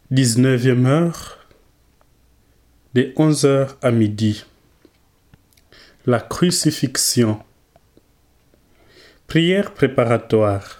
19e heure, de 11h à midi. La crucifixion. Prière préparatoire.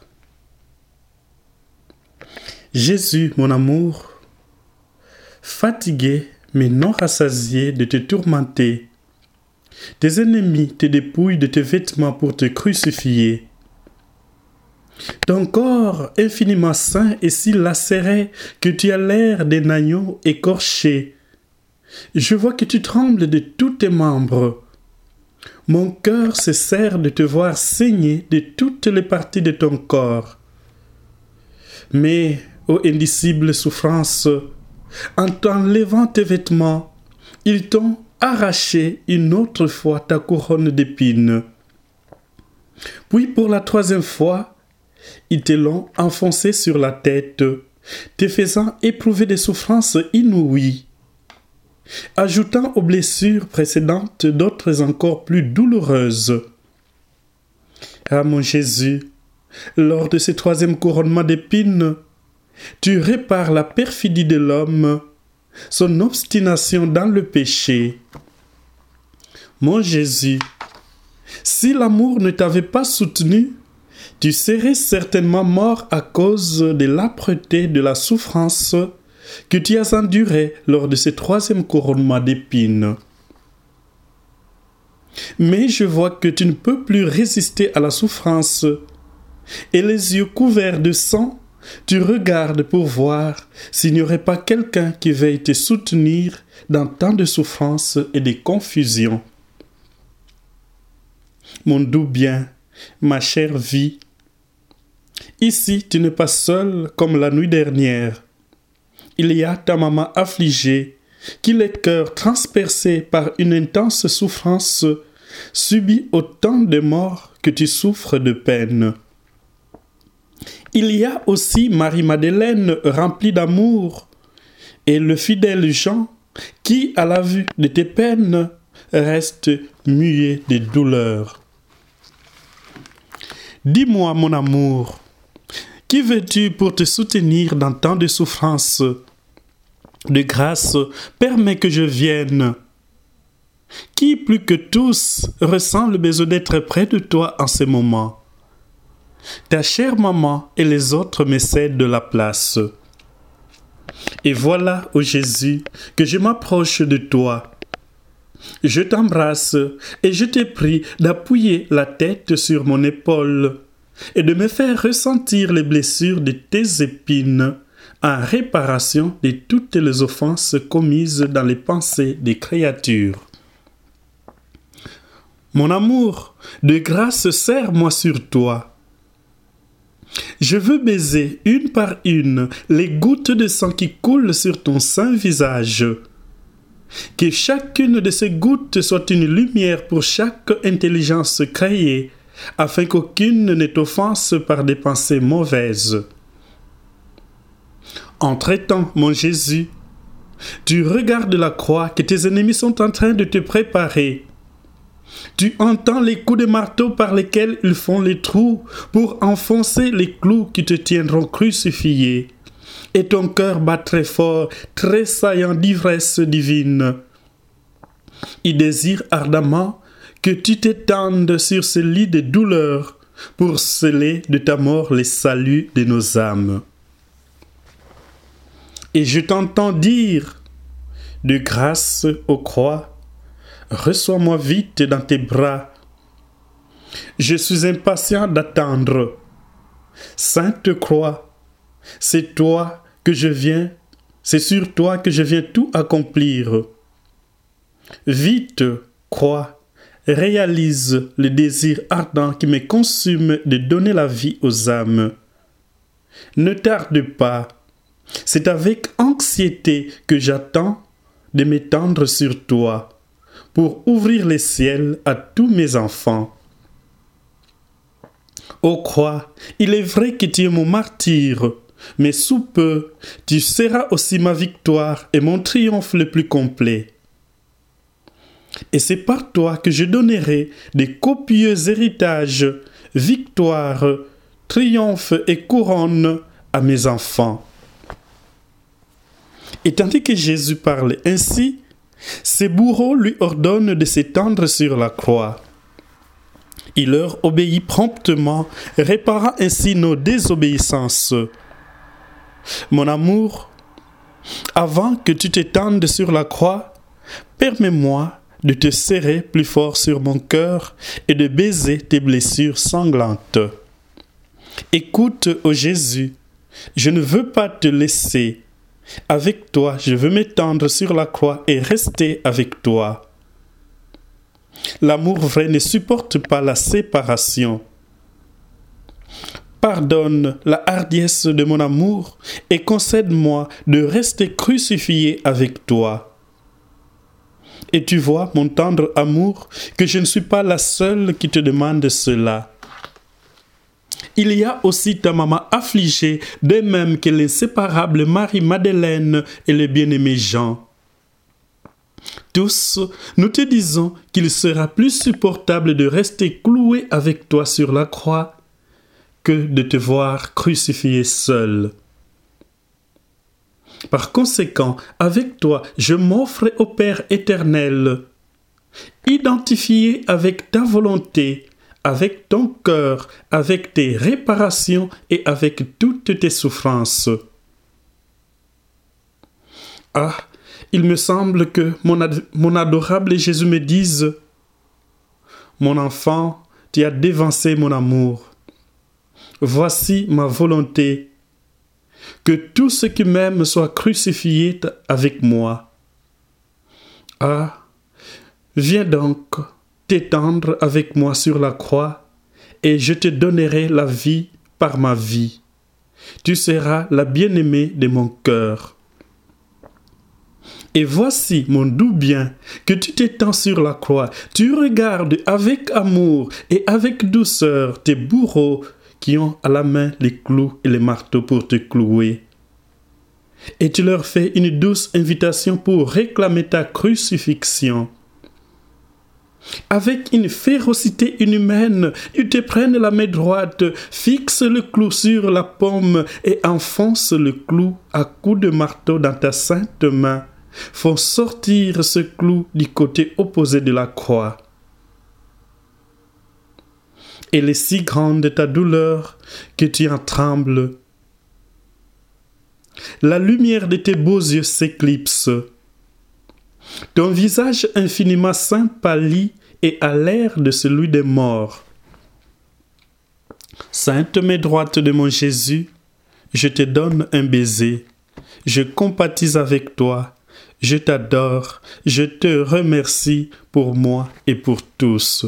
Jésus, mon amour, fatigué mais non rassasié de te tourmenter, tes ennemis te dépouillent de tes vêtements pour te crucifier. Ton corps infiniment saint est si lacéré que tu as l'air d'un agneau écorché. Je vois que tu trembles de tous tes membres. Mon cœur se serre de te voir saigner de toutes les parties de ton corps. Mais, ô indicible souffrance, en t'enlevant tes vêtements, ils t'ont arraché une autre fois ta couronne d'épines. Puis pour la troisième fois, ils te l'ont enfoncé sur la tête, te faisant éprouver des souffrances inouïes, ajoutant aux blessures précédentes d'autres encore plus douloureuses. Ah mon Jésus, lors de ce troisième couronnement d'épines, tu répares la perfidie de l'homme, son obstination dans le péché. Mon Jésus, si l'amour ne t'avait pas soutenu, tu serais certainement mort à cause de l'âpreté de la souffrance que tu as endurée lors de ce troisième couronnement d'épines. Mais je vois que tu ne peux plus résister à la souffrance, et les yeux couverts de sang, tu regardes pour voir s'il n'y aurait pas quelqu'un qui veuille te soutenir dans tant de souffrances et de confusion. Mon doux bien, ma chère vie, ici tu n'es pas seul comme la nuit dernière. Il y a ta maman affligée, qui le cœur transpercé par une intense souffrance, subit autant de morts que tu souffres de peine. Il y a aussi Marie-Madeleine remplie d'amour, et le fidèle Jean, qui, à la vue de tes peines, reste muet de douleur. Dis-moi, mon amour, qui veux-tu pour te soutenir dans tant de souffrances? De grâce, permets que je vienne. Qui, plus que tous, ressent le besoin d'être près de toi en ce moment? Ta chère maman et les autres me cèdent de la place. Et voilà, ô Jésus, que je m'approche de toi. Je t'embrasse et je te prie d'appuyer la tête sur mon épaule et de me faire ressentir les blessures de tes épines en réparation de toutes les offenses commises dans les pensées des créatures. Mon amour, de grâce, serre-moi sur toi. Je veux baiser une par une les gouttes de sang qui coulent sur ton saint visage. Que chacune de ces gouttes soit une lumière pour chaque intelligence créée, afin qu'aucune ne t'offense par des pensées mauvaises. Entre-temps, mon Jésus, tu regardes la croix que tes ennemis sont en train de te préparer. Tu entends les coups de marteau par lesquels ils font les trous pour enfoncer les clous qui te tiendront crucifié. Et ton cœur bat très fort, tressaillant d'ivresse divine. Il désire ardemment que tu t'étendes sur ce lit de douleur pour sceller de ta mort les saluts de nos âmes. Et je t'entends dire, de grâce aux croix, reçois-moi vite dans tes bras. Je suis impatient d'attendre. Sainte Croix, c'est toi que je viens, c'est sur toi que je viens tout accomplir. Vite, Croix, réalise le désir ardent qui me consume de donner la vie aux âmes. Ne tarde pas, c'est avec anxiété que j'attends de m'étendre sur toi pour ouvrir les ciels à tous mes enfants. Ô Croix, il est vrai que tu es mon martyr, mais sous peu, tu seras aussi ma victoire et mon triomphe le plus complet. Et c'est par toi que je donnerai des copieux héritages, victoires, triomphes et couronnes à mes enfants. Et tandis que Jésus parle ainsi, ses bourreaux lui ordonnent de s'étendre sur la croix. Il leur obéit promptement, réparant ainsi nos désobéissances. Mon amour, avant que tu t'étendes sur la croix, permets-moi de te serrer plus fort sur mon cœur et de baiser tes blessures sanglantes. Écoute, ô Jésus, je ne veux pas te laisser. Avec toi, je veux m'étendre sur la croix et rester avec toi. L'amour vrai ne supporte pas la séparation. Pardonne la hardiesse de mon amour et concède-moi de rester crucifié avec toi. Et tu vois, mon tendre amour, que je ne suis pas la seule qui te demande cela. Il y a aussi ta maman affligée, de même que l'inséparable Marie-Madeleine et le bien-aimé Jean. Tous, nous te disons qu'il sera plus supportable de rester cloué avec toi sur la croix que de te voir crucifié seul. Par conséquent, avec toi, je m'offre au Père éternel, identifié avec ta volonté, avec ton cœur, avec tes réparations et avec toutes tes souffrances. Ah, il me semble que mon adorable Jésus me dise « Mon enfant, tu as dévancé mon amour. Voici ma volonté, que tout ce qui m'aime soit crucifié avec moi. Ah, viens donc t'étendre avec moi sur la croix, et je te donnerai la vie par ma vie. Tu seras la bien-aimée de mon cœur. Et voici, mon doux bien, que tu t'étends sur la croix, tu regardes avec amour et avec douceur tes bourreaux qui ont à la main les clous et les marteaux pour te clouer. Et tu leur fais une douce invitation pour réclamer ta crucifixion. Avec une férocité inhumaine, ils te prennent la main droite, fixent le clou sur la paume et enfoncent le clou à coups de marteau dans ta sainte main, font sortir ce clou du côté opposé de la croix. Elle est si grande ta douleur que tu en trembles. La lumière de tes beaux yeux s'éclipse. Ton visage infiniment saint pâlit et a l'air de celui des morts. Sainte main droite de mon Jésus, je te donne un baiser. Je compatis avec toi. Je t'adore. Je te remercie pour moi et pour tous.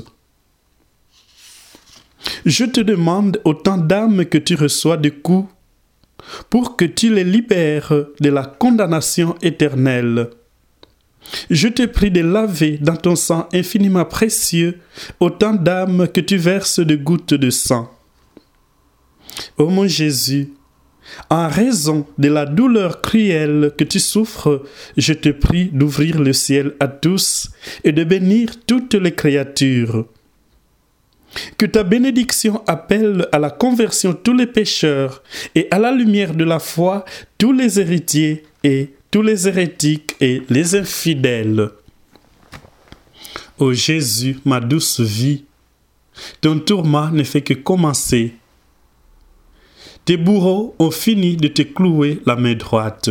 Je te demande autant d'âmes que tu reçois de coups pour que tu les libères de la condamnation éternelle. Je te prie de laver dans ton sang infiniment précieux autant d'âmes que tu verses de gouttes de sang. Ô mon Jésus, en raison de la douleur cruelle que tu souffres, je te prie d'ouvrir le ciel à tous et de bénir toutes les créatures. Que ta bénédiction appelle à la conversion tous les pécheurs et à la lumière de la foi tous les héritiers et tous les hérétiques et les infidèles. Ô Jésus, ma douce vie, ton tourment ne fait que commencer. Tes bourreaux ont fini de te clouer la main droite.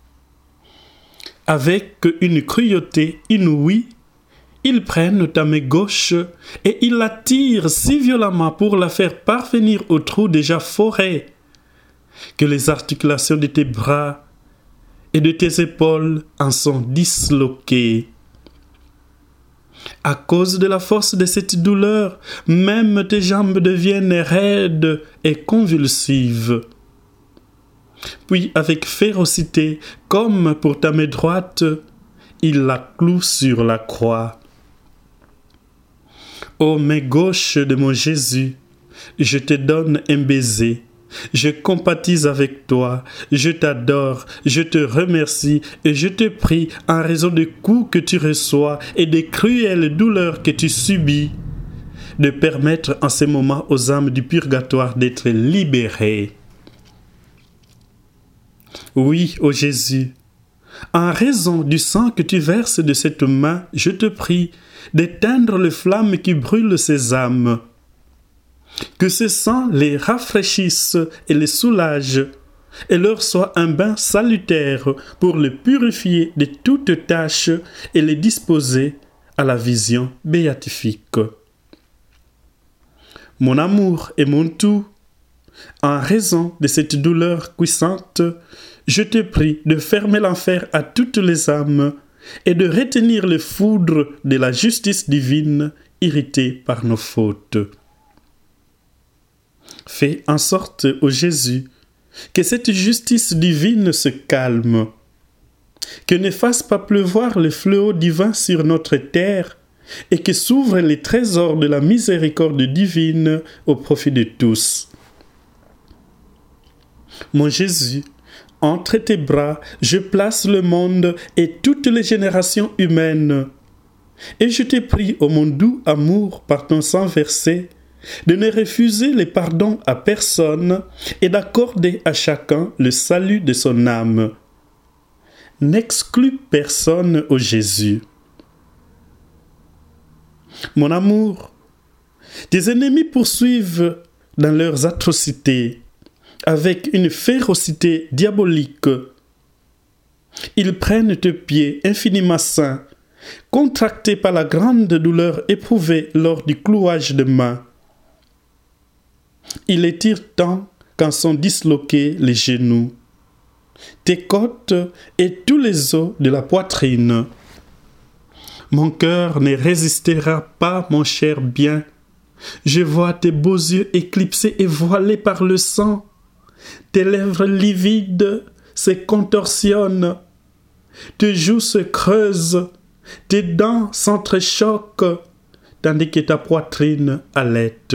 Avec une cruauté inouïe, ils prennent ta main gauche et ils la tirent si violemment pour la faire parvenir au trou déjà foré, que les articulations de tes bras et de tes épaules en sont disloquées. À cause de la force de cette douleur, même tes jambes deviennent raides et convulsives. Puis, avec férocité, comme pour ta main droite, il la cloue sur la croix. Ô main gauche de mon Jésus, je te donne un baiser. Je compatis avec toi, je t'adore, je te remercie et je te prie, en raison des coups que tu reçois et des cruelles douleurs que tu subis, de permettre en ces moments aux âmes du purgatoire d'être libérées. Oui, ô Jésus, en raison du sang que tu verses de cette main, je te prie d'éteindre les flammes qui brûlent ces âmes. Que ce sang les rafraîchisse et les soulage, et leur soit un bain salutaire pour les purifier de toute tâche et les disposer à la vision béatifique. Mon amour et mon tout, en raison de cette douleur puissante, je te prie de fermer l'enfer à toutes les âmes et de retenir les foudres de la justice divine irritée par nos fautes. Fais en sorte, ô Jésus, que cette justice divine se calme, que ne fasse pas pleuvoir le fléau divin sur notre terre et que s'ouvrent les trésors de la miséricorde divine au profit de tous. Mon Jésus, entre tes bras, je place le monde et toutes les générations humaines. Et je te prie, ô mon doux amour, par ton sang versé, de ne refuser les pardons à personne et d'accorder à chacun le salut de son âme. N'exclus personne, ô Jésus. Mon amour, tes ennemis poursuivent dans leurs atrocités avec une férocité diabolique. Ils prennent tes pieds infiniment saints, contractés par la grande douleur éprouvée lors du clouage de main. Ils les tirent tant qu'en sont disloqués les genoux, tes côtes et tous les os de la poitrine. Mon cœur ne résistera pas, mon cher bien. Je vois tes beaux yeux éclipsés et voilés par le sang. Tes lèvres livides se contorsionnent, tes joues se creusent, tes dents s'entrechoquent, tandis que ta poitrine halète.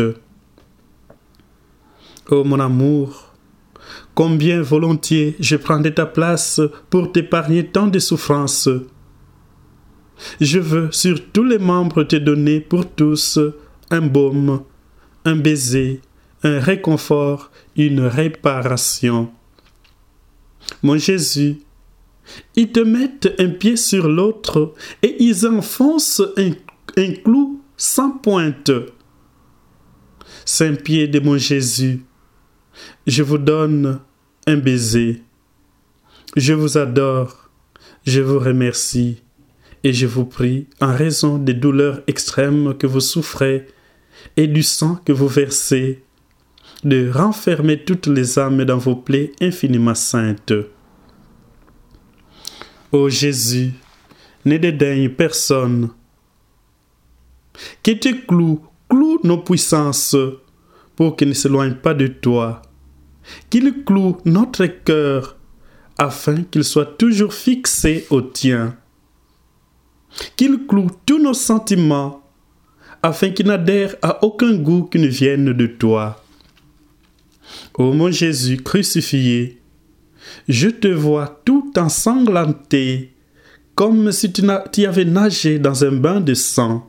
Oh mon amour, combien volontiers je prendrais ta place pour t'épargner tant de souffrances. Je veux sur tous les membres te donner pour tous un baume, un baiser, un réconfort, une réparation. Mon Jésus, ils te mettent un pied sur l'autre et ils enfoncent un clou sans pointe. Saint pied de mon Jésus, je vous donne un baiser. Je vous adore, je vous remercie et je vous prie, en raison des douleurs extrêmes que vous souffrez et du sang que vous versez, de renfermer toutes les âmes dans vos plaies infiniment saintes. Ô Jésus, ne dédaigne personne. Que tes cloue nos puissances pour qu'ils ne s'éloignent pas de toi. Qu'il cloue notre cœur afin qu'il soit toujours fixé au tien. Qu'il cloue tous nos sentiments afin qu'ils n'adhèrent à aucun goût qui ne vienne de toi. Ô mon Jésus crucifié, je te vois tout ensanglanté, comme si tu avais nagé dans un bain de sang.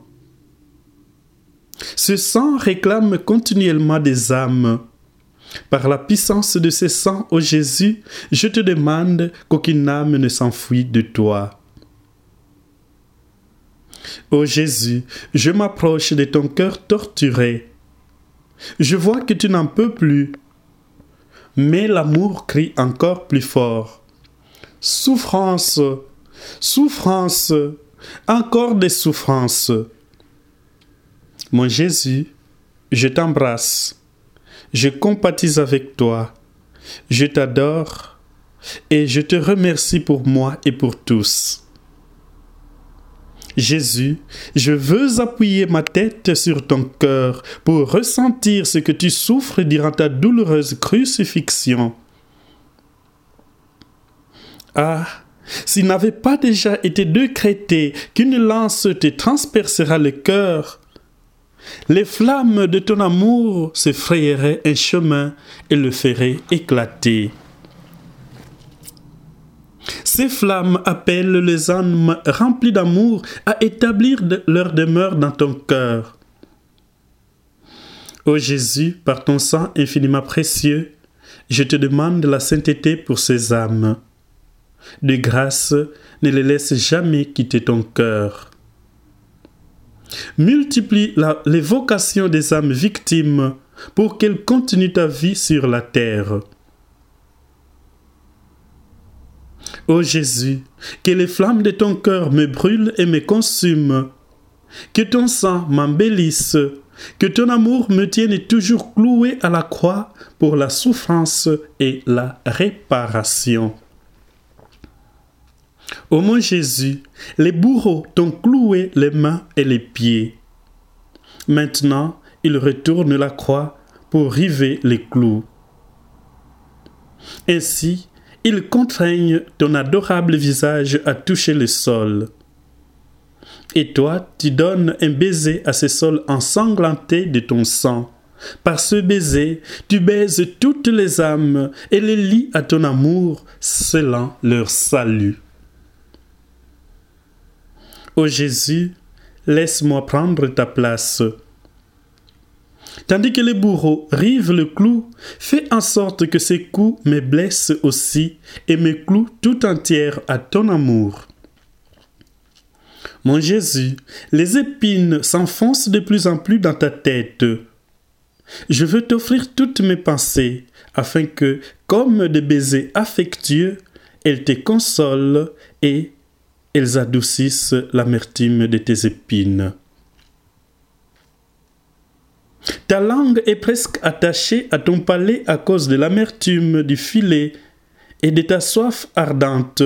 Ce sang réclame continuellement des âmes. Par la puissance de ce sang, ô Jésus, je te demande qu'aucune âme ne s'enfuit de toi. Ô Jésus, je m'approche de ton cœur torturé. Je vois que tu n'en peux plus. Mais l'amour crie encore plus fort. Souffrance, souffrance, encore des souffrances. Mon Jésus, je t'embrasse, je compatis avec toi, je t'adore et je te remercie pour moi et pour tous. Jésus, je veux appuyer ma tête sur ton cœur pour ressentir ce que tu souffres durant ta douloureuse crucifixion. Ah, s'il n'avait pas déjà été décrété qu'une lance te transpercera le cœur, les flammes de ton amour se frayeraient un chemin et le feraient éclater. Ces flammes appellent les âmes remplies d'amour à établir leur demeure dans ton cœur. Ô Jésus, par ton sang infiniment précieux, je te demande la sainteté pour ces âmes. De grâce, ne les laisse jamais quitter ton cœur. Multiplie les vocations des âmes victimes pour qu'elles continuent ta vie sur la terre. Ô Jésus, que les flammes de ton cœur me brûlent et me consument, que ton sang m'embellisse, que ton amour me tienne toujours cloué à la croix pour la souffrance et la réparation. Ô mon Jésus, les bourreaux t'ont cloué les mains et les pieds. Maintenant, ils retournent la croix pour river les clous. Ainsi, ils contraignent ton adorable visage à toucher le sol. Et toi, tu donnes un baiser à ce sol ensanglanté de ton sang. Par ce baiser, tu baises toutes les âmes et les lies à ton amour, scellant leur salut. Ô Jésus, laisse-moi prendre ta place. Tandis que les bourreaux rivent le clou, fais en sorte que ces coups me blessent aussi et me clouent tout entière à ton amour. Mon Jésus, les épines s'enfoncent de plus en plus dans ta tête. Je veux t'offrir toutes mes pensées, afin que, comme des baisers affectueux, elles te consolent et elles adoucissent l'amertume de tes épines. Ta langue est presque attachée à ton palais à cause de l'amertume du filet et de ta soif ardente.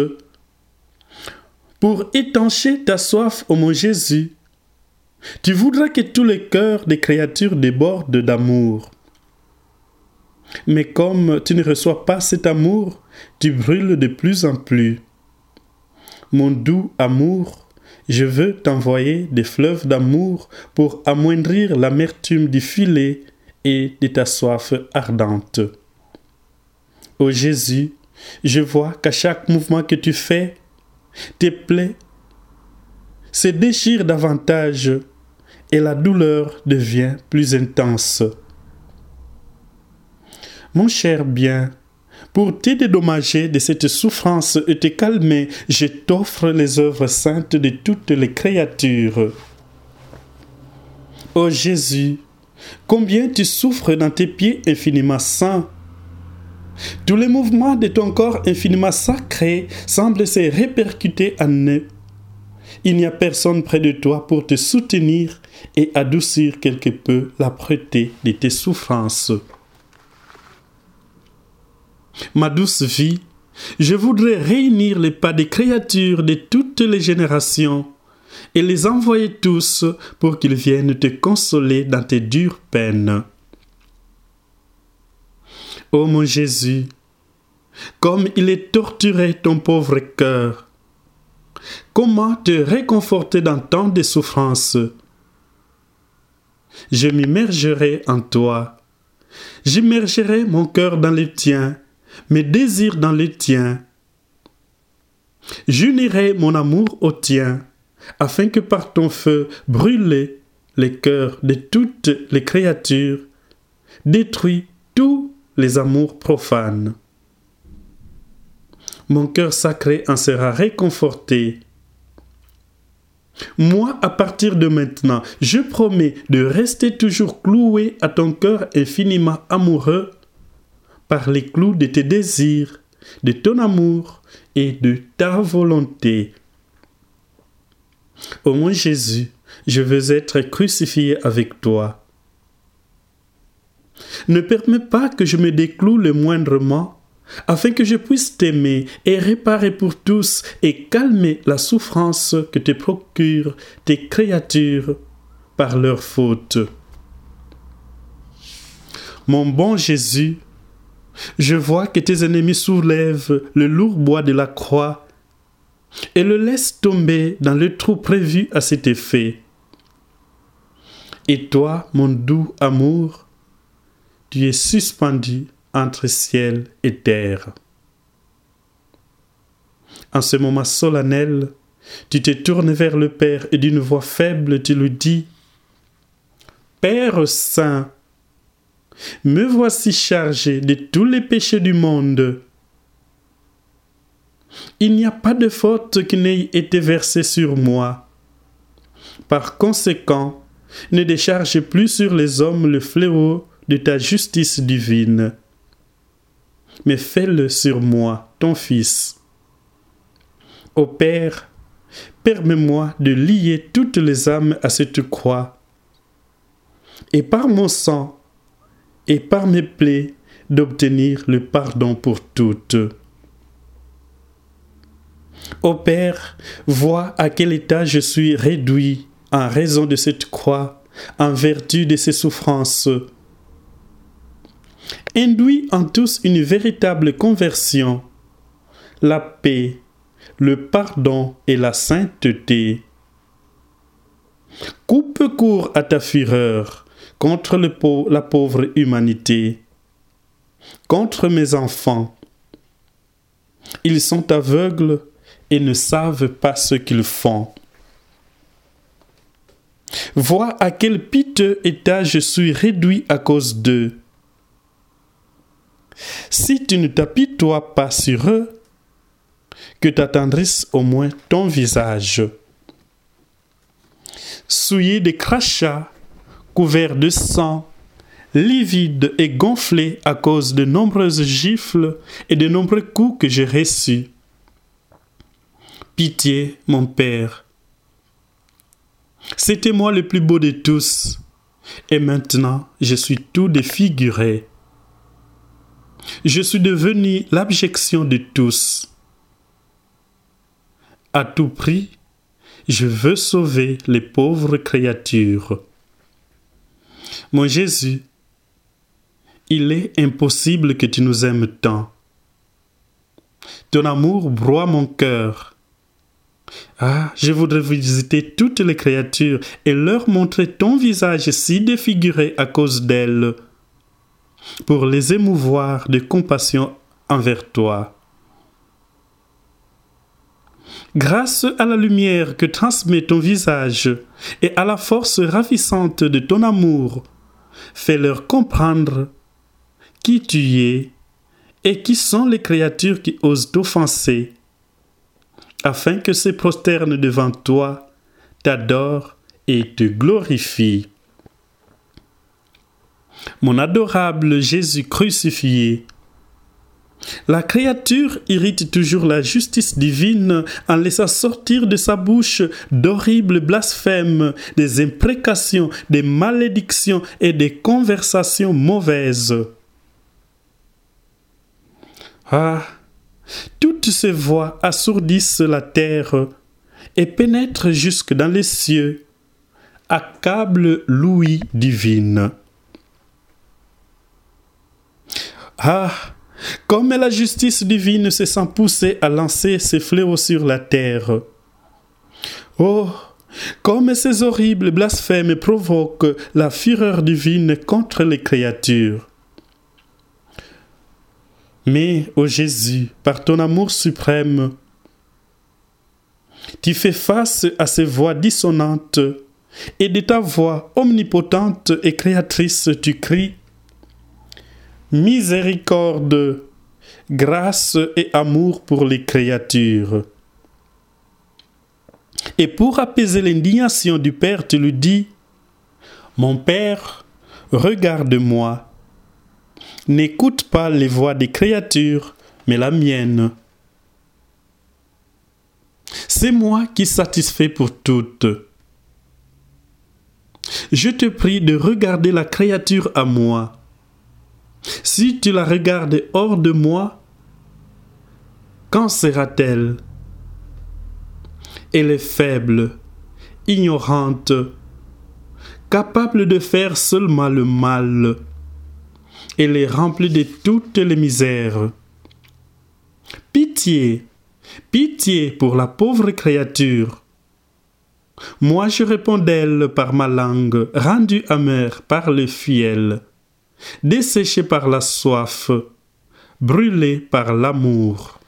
Pour étancher ta soif, ô mon Jésus, tu voudras que tous les cœurs des créatures débordent d'amour. Mais comme tu ne reçois pas cet amour, tu brûles de plus en plus. Mon doux amour, je veux t'envoyer des fleuves d'amour pour amoindrir l'amertume du filet et de ta soif ardente. Ô Jésus, je vois qu'à chaque mouvement que tu fais, tes plaies se déchirent davantage et la douleur devient plus intense. Mon cher bien, pour te dédommager de cette souffrance et te calmer, je t'offre les œuvres saintes de toutes les créatures. Ô Jésus, combien tu souffres dans tes pieds infiniment saints. Tous les mouvements de ton corps infiniment sacré semblent se répercuter en eux. Il n'y a personne près de toi pour te soutenir et adoucir quelque peu l'âpreté de tes souffrances. Ma douce vie, je voudrais réunir les pas des créatures de toutes les générations et les envoyer tous pour qu'ils viennent te consoler dans tes dures peines. Ô mon Jésus, comme il est torturé ton pauvre cœur, comment te réconforter dans tant de souffrances? Je m'immergerai en toi. J'immergerai mon cœur dans le tien, mes désirs dans le tien. J'unirai mon amour au tien, afin que par ton feu brûlé les cœurs de toutes les créatures, détruis tous les amours profanes. Mon cœur sacré en sera réconforté. Moi, à partir de maintenant, je promets de rester toujours cloué à ton cœur infiniment amoureux par les clous de tes désirs, de ton amour et de ta volonté. Ô mon Jésus, je veux être crucifié avec toi. Ne permets pas que je me décloue le moindrement, afin que je puisse t'aimer et réparer pour tous et calmer la souffrance que te procurent tes créatures par leurs fautes. Mon bon Jésus, je vois que tes ennemis soulèvent le lourd bois de la croix et le laissent tomber dans le trou prévu à cet effet. Et toi, mon doux amour, tu es suspendu entre ciel et terre. En ce moment solennel, tu te tournes vers le Père et d'une voix faible, tu lui dis « Père saint, me voici chargé de tous les péchés du monde. Il n'y a pas de faute qui n'ait été versée sur moi. Par conséquent, ne décharge plus sur les hommes le fléau de ta justice divine, mais fais-le sur moi, ton Fils. Ô Père, permets-moi de lier toutes les âmes à cette croix, et par mon sang et par mes plaies, d'obtenir le pardon pour toutes. Ô Père, vois à quel état je suis réduit en raison de cette croix, en vertu de ces souffrances. Induis en tous une véritable conversion, la paix, le pardon et la sainteté. Coupe court à ta fureur contre la pauvre humanité, contre mes enfants. Ils sont aveugles et ne savent pas ce qu'ils font. Vois à quel piteux état je suis réduit à cause d'eux. Si tu ne t'apitoies pas sur eux, que t'attendrisse au moins ton visage. Souillé de crachats, couvert de sang, livide et gonflé à cause de nombreuses gifles et de nombreux coups que j'ai reçus. Pitié, mon Père. C'était moi le plus beau de tous, et maintenant je suis tout défiguré. Je suis devenu l'abjection de tous. À tout prix, je veux sauver les pauvres créatures. Mon Jésus, il est impossible que tu nous aimes tant. Ton amour broie mon cœur. Ah, je voudrais visiter toutes les créatures et leur montrer ton visage si défiguré à cause d'elles, pour les émouvoir de compassion envers toi. Grâce à la lumière que transmet ton visage et à la force ravissante de ton amour, fais-leur comprendre qui tu es et qui sont les créatures qui osent t'offenser, afin que se prosternent devant toi, t'adorent et te glorifient. Mon adorable Jésus crucifié, la créature irrite toujours la justice divine en laissant sortir de sa bouche d'horribles blasphèmes, des imprécations, des malédictions et des conversations mauvaises. Ah, toutes ces voix assourdissent la terre et pénètrent jusque dans les cieux, accablent l'ouïe divine. Ah, comme la justice divine se sent poussée à lancer ses fléaux sur la terre. Oh, comme ces horribles blasphèmes provoquent la fureur divine contre les créatures. Mais, ô Jésus, par ton amour suprême, tu fais face à ces voix dissonantes et de ta voix omnipotente et créatrice tu cries: miséricorde, grâce et amour pour les créatures. Et pour apaiser l'indignation du Père, tu lui dis: mon Père, regarde-moi. N'écoute pas les voix des créatures, mais la mienne. C'est moi qui satisfais pour toutes. Je te prie de regarder la créature à moi. Si tu la regardes hors de moi, qu'en sera-t-elle? Elle est faible, ignorante, capable de faire seulement le mal. Elle est remplie de toutes les misères. Pitié, pitié pour la pauvre créature. Moi je réponds d'elle par ma langue, rendue amère par le fiel, desséchée par la soif, brûlée par l'amour.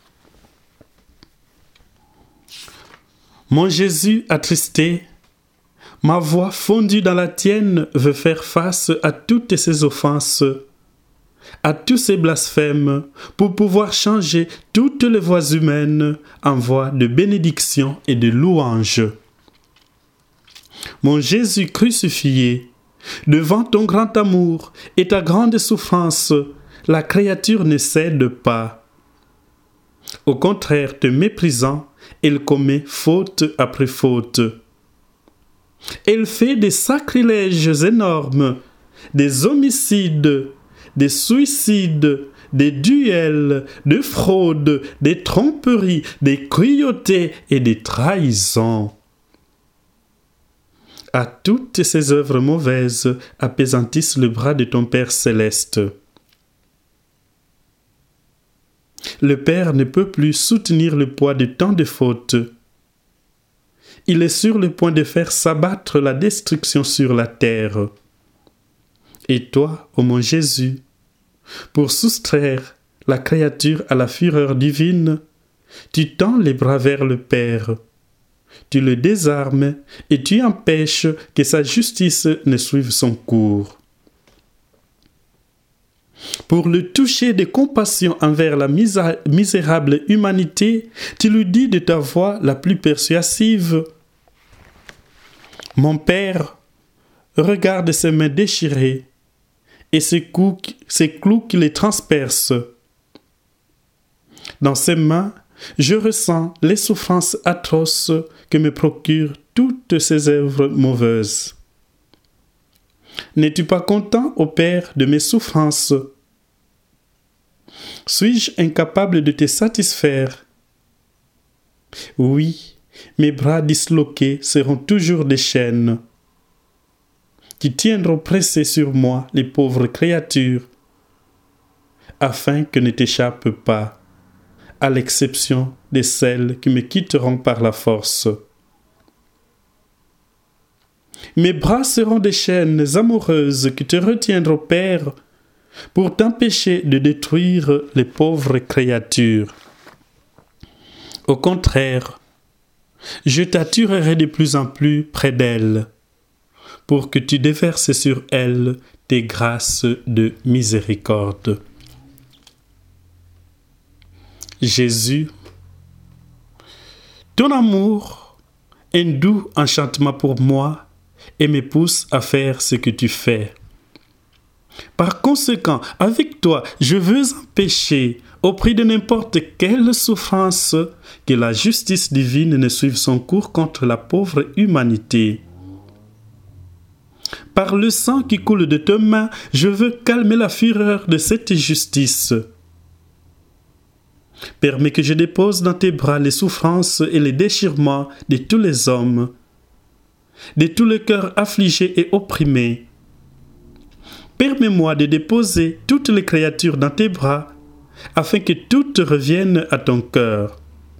Mon Jésus attristé, ma voix fondue dans la tienne veut faire face à toutes ces offenses à tous ces blasphèmes pour pouvoir changer toutes les voix humaines en voix de bénédiction et de louange. Mon Jésus crucifié, devant ton grand amour et ta grande souffrance, la créature ne cède pas. Au contraire, te méprisant, elle commet faute après faute. Elle fait des sacrilèges énormes, des homicides, des suicides, des duels, des fraudes, des tromperies, des cruautés et des trahisons. À toutes ces œuvres mauvaises appesantissent le bras de ton Père céleste. Le Père ne peut plus soutenir le poids de tant de fautes. Il est sur le point de faire s'abattre la destruction sur la terre. Et toi, ô mon Jésus, pour soustraire la créature à la fureur divine, tu tends les bras vers le Père. Tu le désarmes et tu empêches que sa justice ne suive son cours. Pour le toucher de compassion envers la misérable humanité, tu lui dis de ta voix la plus persuasive: Mon Père, regarde ses mains déchirées et ces clous qui les transpercent. Dans ses mains, je ressens les souffrances atroces que me procurent toutes ces œuvres mauvaises. N'es-tu pas content, ô Père, de mes souffrances? Suis-je incapable de te satisfaire? Oui, mes bras disloqués seront toujours des chaînes qui tiendront pressées sur moi les pauvres créatures, afin que ne t'échappe pas, à l'exception de celles qui me quitteront par la force. Mes bras seront des chaînes amoureuses qui te retiendront, Père, pour t'empêcher de détruire les pauvres créatures. Au contraire, je t'attirerai de plus en plus près d'elles, pour que tu déverses sur elles tes grâces de miséricorde. Jésus, ton amour est un doux enchantement pour moi et me pousse à faire ce que tu fais. Par conséquent, avec toi, je veux empêcher, au prix de n'importe quelle souffrance, que la justice divine ne suive son cours contre la pauvre humanité. Par le sang qui coule de tes mains, je veux calmer la fureur de cette justice. Permets que je dépose dans tes bras les souffrances et les déchirements de tous les hommes, de tous les cœurs affligés et opprimés. Permets-moi de déposer toutes les créatures dans tes bras, afin que toutes reviennent à ton cœur.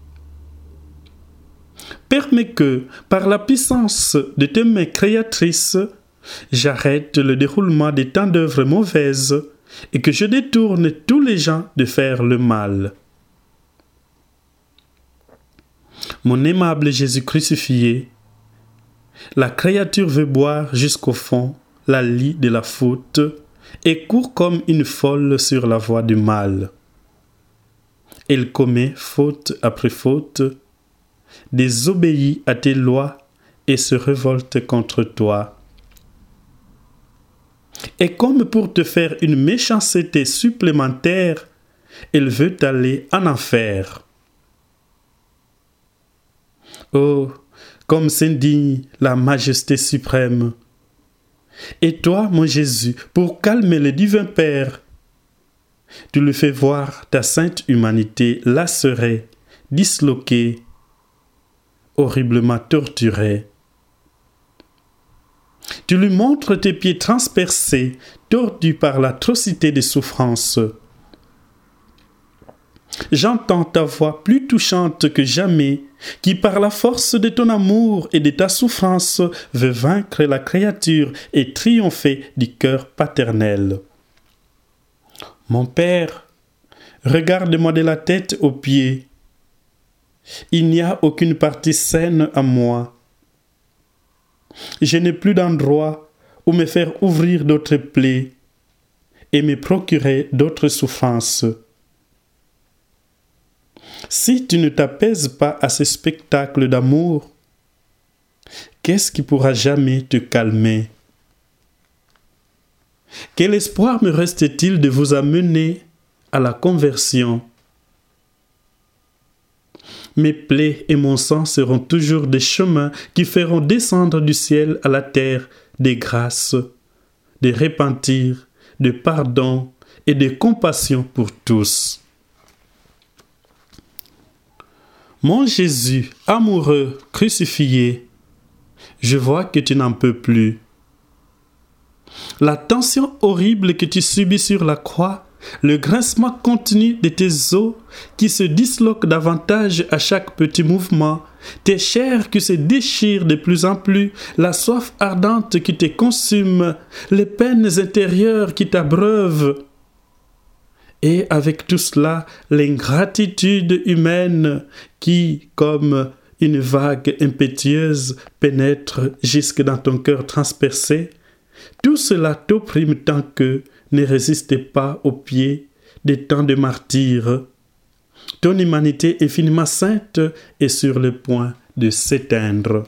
Permets que, par la puissance de tes mains créatrices, j'arrête le déroulement de tant d'œuvres mauvaises et que je détourne tous les gens de faire le mal. Mon aimable Jésus crucifié, la créature veut boire jusqu'au fond la lie de la faute et court comme une folle sur la voie du mal. Elle commet faute après faute, désobéit à tes lois et se révolte contre toi. Et comme pour te faire une méchanceté supplémentaire, elle veut aller en enfer. Oh, comme s'indigne la majesté suprême! Et toi, mon Jésus, pour calmer le divin Père, tu lui fais voir ta sainte humanité lacérée, disloquée, horriblement torturée. Tu lui montres tes pieds transpercés, tordus par l'atrocité des souffrances. J'entends ta voix plus touchante que jamais, qui par la force de ton amour et de ta souffrance veut vaincre la créature et triompher du cœur paternel. Mon Père, regarde-moi de la tête aux pieds. Il n'y a aucune partie saine à moi. Je n'ai plus d'endroit où me faire ouvrir d'autres plaies, et me procurer d'autres souffrances. Si tu ne t'apaises pas à ce spectacle d'amour, qu'est-ce qui pourra jamais te calmer? Quel espoir me reste-t-il de vous amener à la conversion? Mes plaies et mon sang seront toujours des chemins qui feront descendre du ciel à la terre des grâces, de repentir, de pardon et de compassion pour tous. Mon Jésus, amoureux, crucifié, je vois que tu n'en peux plus. La tension horrible que tu subis sur la croix, le grincement continu de tes os qui se disloquent davantage à chaque petit mouvement, tes chairs qui se déchirent de plus en plus, la soif ardente qui te consume, les peines intérieures qui t'abreuvent. Et avec tout cela, l'ingratitude humaine qui, comme une vague impétueuse, pénètre jusque dans ton cœur transpercé, tout cela t'opprime tant que ne résistez pas aux pieds des temps de martyrs. Ton humanité infiniment sainte est sur le point de s'éteindre.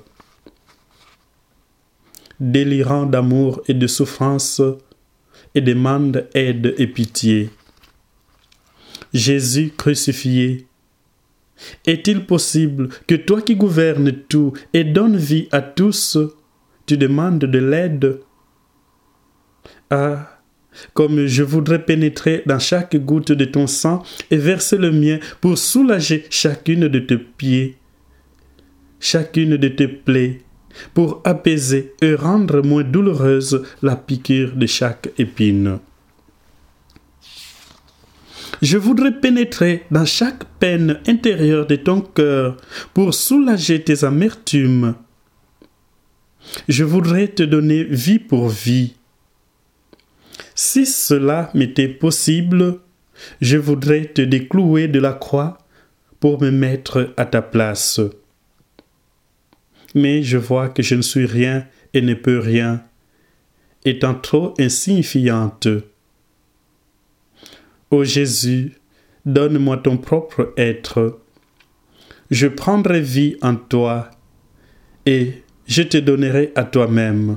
Délirant d'amour et de souffrance, et demande aide et pitié. Jésus crucifié, est-il possible que toi qui gouvernes tout et donnes vie à tous, tu demandes de l'aide? Ah, comme je voudrais pénétrer dans chaque goutte de ton sang et verser le mien pour soulager chacune de tes pieds, chacune de tes plaies, pour apaiser et rendre moins douloureuse la piqûre de chaque épine. Je voudrais pénétrer dans chaque peine intérieure de ton cœur pour soulager tes amertumes. Je voudrais te donner vie pour vie. Si cela m'était possible, je voudrais te déclouer de la croix pour me mettre à ta place. Mais je vois que je ne suis rien et ne peux rien, étant trop insignifiante. Ô Jésus, donne-moi ton propre être. Je prendrai vie en toi et je te donnerai à toi-même.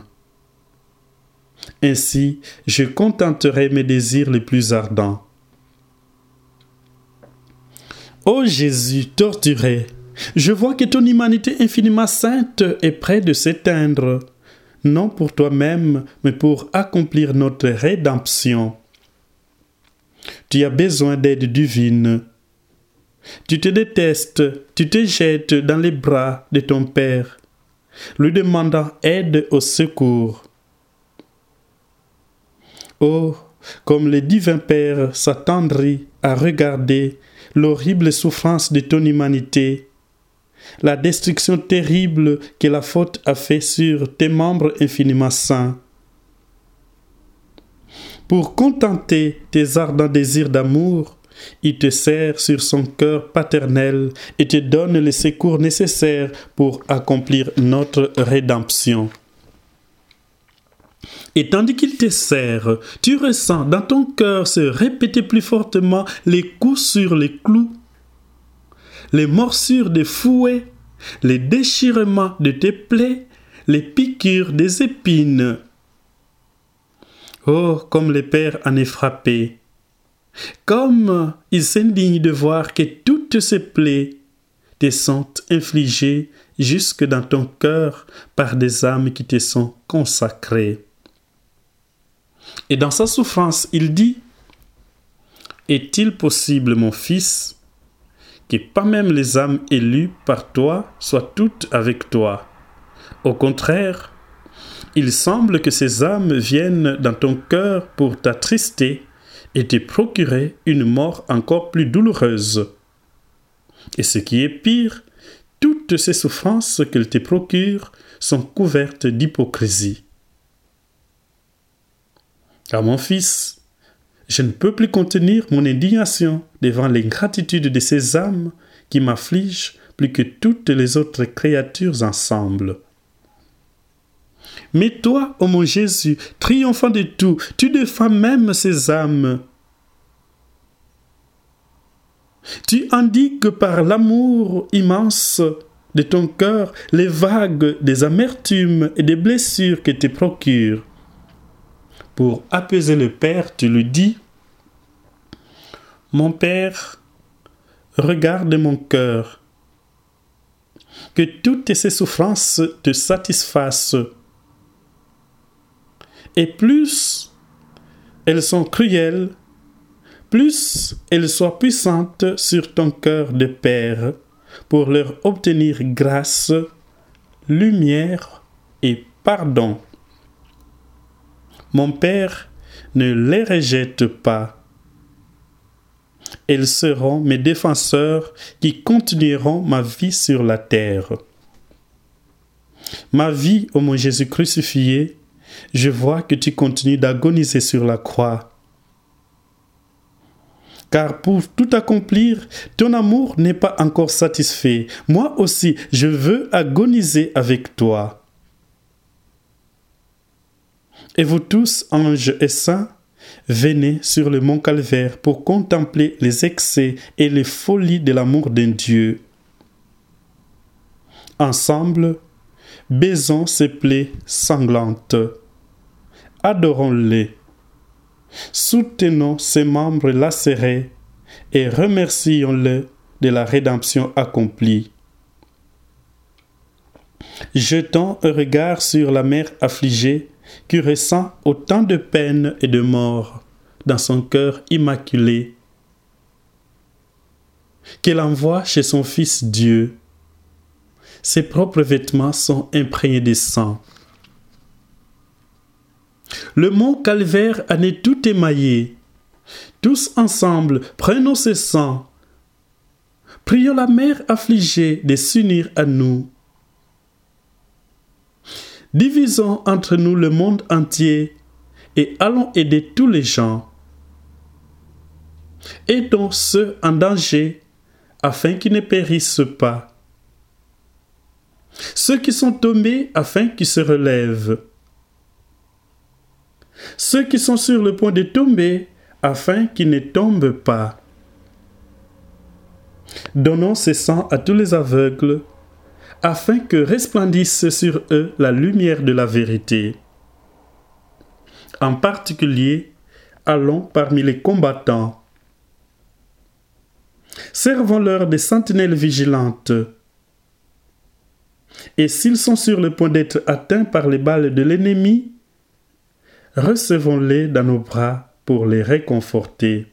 Ainsi, je contenterai mes désirs les plus ardents. Ô Jésus torturé, je vois que ton humanité infiniment sainte est près de s'éteindre, non pour toi-même, mais pour accomplir notre rédemption. Tu as besoin d'aide divine. Tu te détestes, tu te jettes dans les bras de ton Père, lui demandant aide au secours. Oh, comme le divin Père s'attendrit à regarder l'horrible souffrance de ton humanité, la destruction terrible que la faute a fait sur tes membres infiniment saints. Pour contenter tes ardents désirs d'amour, il te serre sur son cœur paternel et te donne les secours nécessaires pour accomplir notre rédemption. Et tandis qu'il te serre, tu ressens dans ton cœur se répéter plus fortement les coups sur les clous, les morsures des fouets, les déchirements de tes plaies, les piqûres des épines. Oh, comme le Père en est frappé, comme il s'indigne de voir que toutes ces plaies te sont infligées jusque dans ton cœur par des âmes qui te sont consacrées. Et dans sa souffrance, il dit: est-il possible, mon fils, que pas même les âmes élues par toi soient toutes avec toi? Au contraire, il semble que ces âmes viennent dans ton cœur pour t'attrister et te procurer une mort encore plus douloureuse. Et ce qui est pire, toutes ces souffrances qu'elles te procurent sont couvertes d'hypocrisie. Car mon fils, je ne peux plus contenir mon indignation devant l'ingratitude de ces âmes qui m'affligent plus que toutes les autres créatures ensemble. Mais toi, ô mon Jésus, triomphant de tout, tu défends même ces âmes. Tu endigues par l'amour immense de ton cœur les vagues des amertumes et des blessures que tu procures. Pour apaiser le Père, tu lui dis: Mon Père, regarde mon cœur, que toutes ces souffrances te satisfassent. Et plus elles sont cruelles, plus elles soient puissantes sur ton cœur de Père, pour leur obtenir grâce, lumière et pardon. Mon Père, ne les rejette pas. Elles seront mes défenseurs qui continueront ma vie sur la terre. Ma vie, ô mon Jésus crucifié, je vois que tu continues d'agoniser sur la croix. Car pour tout accomplir, ton amour n'est pas encore satisfait. Moi aussi, je veux agoniser avec toi. Et vous tous, anges et saints, venez sur le mont Calvaire pour contempler les excès et les folies de l'amour d'un Dieu. Ensemble, baisons ses plaies sanglantes. Adorons-les. Soutenons ses membres lacérés et remercions-le de la rédemption accomplie. Jetons un regard sur la mère affligée qui ressent autant de peine et de mort dans son cœur immaculé, qu'elle envoie chez son Fils Dieu. Ses propres vêtements sont imprégnés de sang. Le mont Calvaire en est tout émaillé. Tous ensemble, prenons ce sang. Prions la mère affligée de s'unir à nous. Divisons entre nous le monde entier et allons aider tous les gens. Aidons ceux en danger afin qu'ils ne périssent pas. Ceux qui sont tombés afin qu'ils se relèvent. Ceux qui sont sur le point de tomber afin qu'ils ne tombent pas. Donnons ce sang à tous les aveugles afin que resplendisse sur eux la lumière de la vérité. En particulier, allons parmi les combattants. Servons-leur des sentinelles vigilantes. Et s'ils sont sur le point d'être atteints par les balles de l'ennemi, recevons-les dans nos bras pour les réconforter.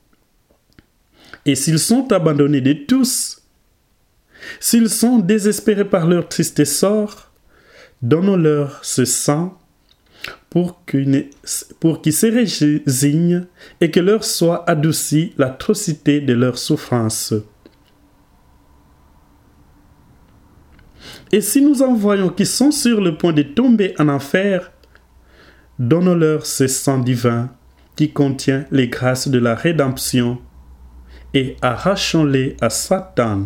Et s'ils sont abandonnés de tous, s'ils sont désespérés par leur triste sort, donnons-leur ce sang pour qu'ils se résignent et que leur soit adoucie l'atrocité de leur souffrance. Et si nous en voyons qui sont sur le point de tomber en enfer, donnons-leur ce sang divin qui contient les grâces de la rédemption et arrachons-les à Satan.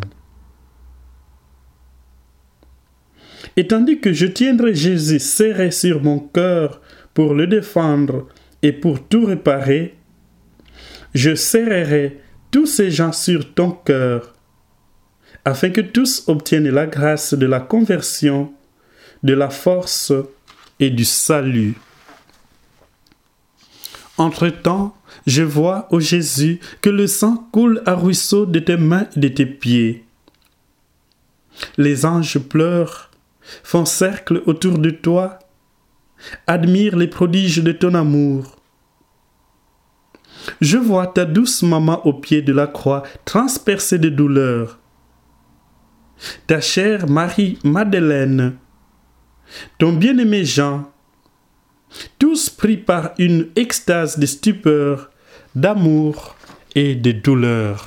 Et tandis que je tiendrai Jésus serré sur mon cœur pour le défendre et pour tout réparer, je serrerai tous ces gens sur ton cœur, afin que tous obtiennent la grâce de la conversion, de la force et du salut. Entre-temps, je vois, ô Jésus, que le sang coule à ruisseaux de tes mains et de tes pieds. Les anges pleurent, font cercle autour de toi, admirent les prodiges de ton amour. Je vois ta douce maman au pied de la croix, transpercée de douleur. Ta chère Marie-Madeleine, ton bien-aimé Jean, tous pris par une extase de stupeur, d'amour et de douleur.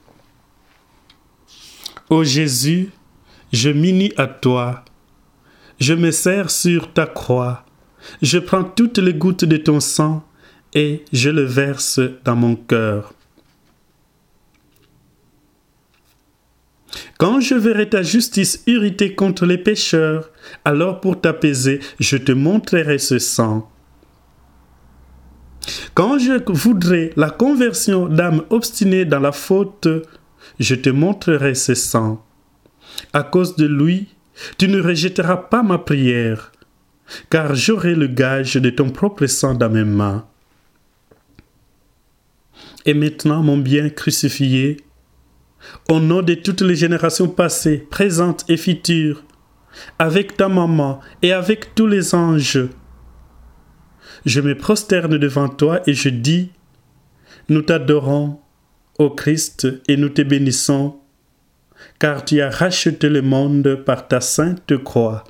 Ô Jésus, je m'unis à toi, je me serre sur ta croix, je prends toutes les gouttes de ton sang et je le verse dans mon cœur. Quand je verrai ta justice irritée contre les pécheurs, alors pour t'apaiser, je te montrerai ce sang. Quand je voudrais la conversion d'âmes obstinées dans la faute, je te montrerai ce sang. À cause de lui, tu ne rejetteras pas ma prière, car j'aurai le gage de ton propre sang dans mes mains. Et maintenant, mon bien crucifié, au nom de toutes les générations passées, présentes et futures, avec ta maman et avec tous les anges, je me prosterne devant toi et je dis, nous t'adorons, ô Christ, et nous te bénissons, car tu as racheté le monde par ta sainte croix.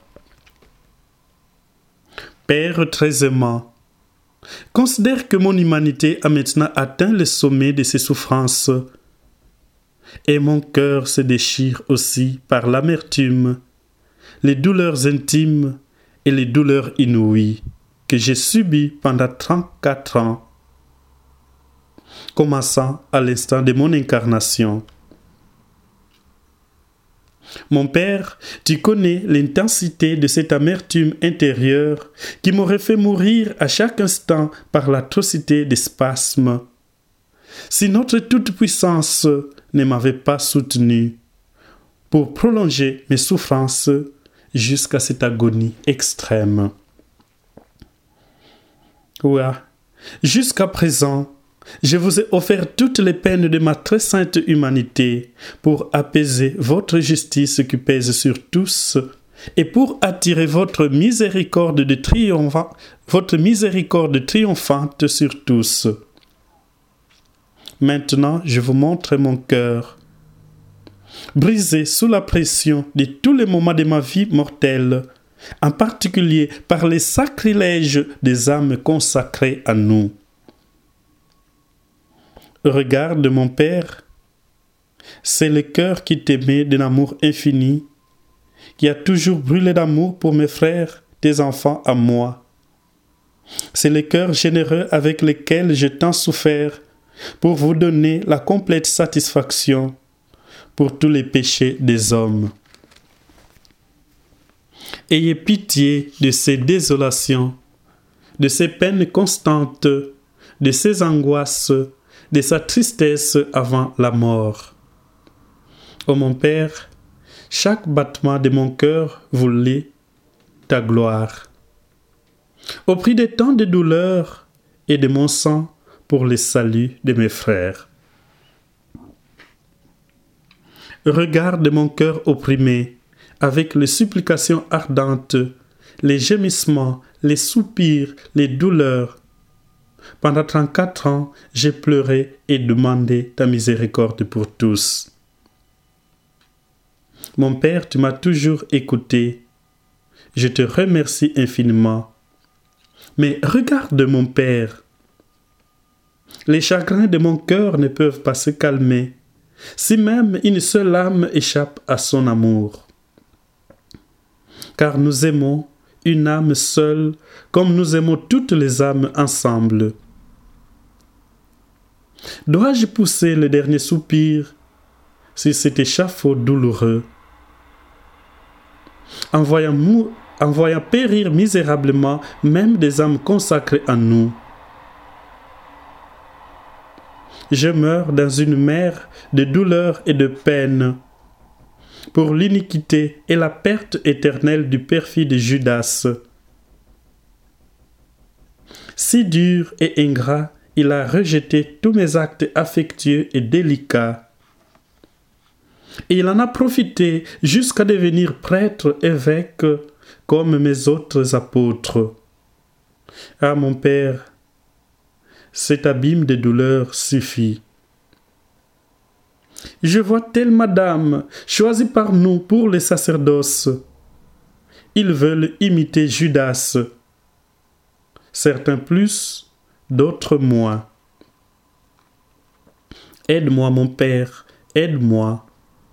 Père très aimant, considère que mon humanité a maintenant atteint le sommet de ses souffrances, et mon cœur se déchire aussi par l'amertume, les douleurs intimes et les douleurs inouïes que j'ai subies pendant 34 ans, commençant à l'instant de mon incarnation. Mon Père, tu connais l'intensité de cette amertume intérieure qui m'aurait fait mourir à chaque instant par l'atrocité des spasmes. Si notre toute-puissance ne m'avait pas soutenu pour prolonger mes souffrances jusqu'à cette agonie extrême. Ouais, jusqu'à présent, je vous ai offert toutes les peines de ma très sainte humanité pour apaiser votre justice qui pèse sur tous et pour attirer votre miséricorde triomphante sur tous. Maintenant, je vous montre mon cœur, brisé sous la pression de tous les moments de ma vie mortelle, en particulier par les sacrilèges des âmes consacrées à nous. Regarde mon Père, c'est le cœur qui t'aimait d'un amour infini, qui a toujours brûlé d'amour pour mes frères, tes enfants à moi. C'est le cœur généreux avec lequel j'ai tant souffert pour vous donner la complète satisfaction pour tous les péchés des hommes. Ayez pitié de ces désolations, de ces peines constantes, de ces angoisses, de sa tristesse avant la mort. Ô mon Père, chaque battement de mon cœur vous lie ta gloire. Au prix de tant de douleurs et de mon sang pour le salut de mes frères. Regarde mon cœur opprimé, avec les supplications ardentes, les gémissements, les soupirs, les douleurs. Pendant 34 ans, j'ai pleuré et demandé ta miséricorde pour tous. Mon Père, tu m'as toujours écouté. Je te remercie infiniment. Mais regarde mon Père. Les chagrins de mon cœur ne peuvent pas se calmer, si même une seule âme échappe à son amour. Car nous aimons une âme seule comme nous aimons toutes les âmes ensemble. Dois-je pousser le dernier soupir sur cet échafaud douloureux, en voyant périr misérablement même des âmes consacrées à nous? Je meurs dans une mer de douleur et de peine pour l'iniquité et la perte éternelle du perfide Judas. Si dur et ingrat, il a rejeté tous mes actes affectueux et délicats. Et il en a profité jusqu'à devenir prêtre, évêque, comme mes autres apôtres. Ah mon Père, cet abîme de douleur suffit. Je vois tellement d'âmes choisies par nous pour le sacerdoce. Ils veulent imiter Judas. Certains plus, d'autres moins. Aide-moi, mon Père, aide-moi.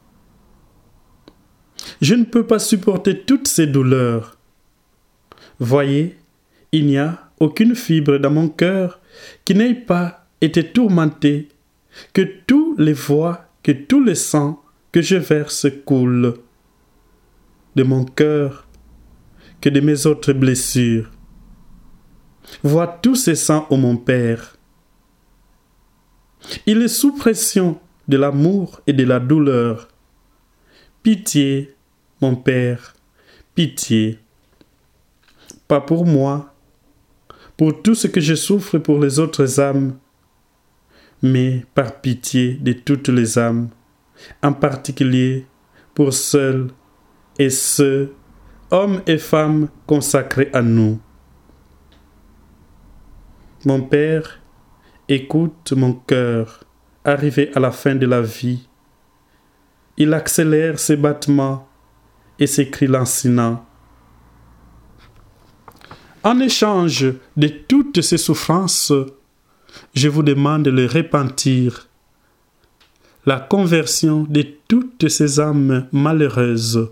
Je ne peux pas supporter toutes ces douleurs. Voyez, il n'y a aucune fibre dans mon cœur qui n'ait pas été tourmentée, que tous les voient, que tout le sent, que je verse coule de mon cœur que de mes autres blessures. Vois tous ces sangs, ô mon Père. Il est sous pression de l'amour et de la douleur. Pitié, mon Père, pitié. Pas pour moi, pour tout ce que je souffre pour les autres âmes, mais par pitié de toutes les âmes, en particulier pour ceux et ceux, hommes et femmes consacrés à nous. Mon Père, écoute mon cœur, arrivé à la fin de la vie. Il accélère ses battements et ses cris lancinants. En échange de toutes ces souffrances, je vous demande le repentir, la conversion de toutes ces âmes malheureuses,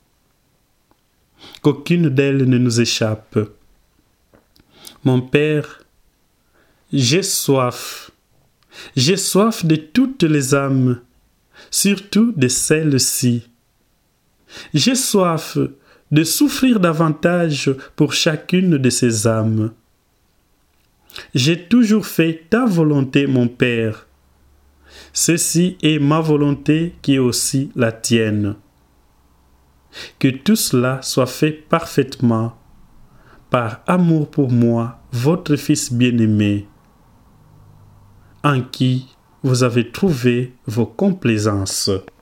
qu'aucune d'elles ne nous échappe. Mon Père, j'ai soif de toutes les âmes, surtout de celles-ci. J'ai soif de souffrir davantage pour chacune de ces âmes. J'ai toujours fait ta volonté, mon Père. Ceci est ma volonté qui est aussi la tienne. Que tout cela soit fait parfaitement, par amour pour moi, votre Fils bien-aimé, en qui vous avez trouvé vos complaisances.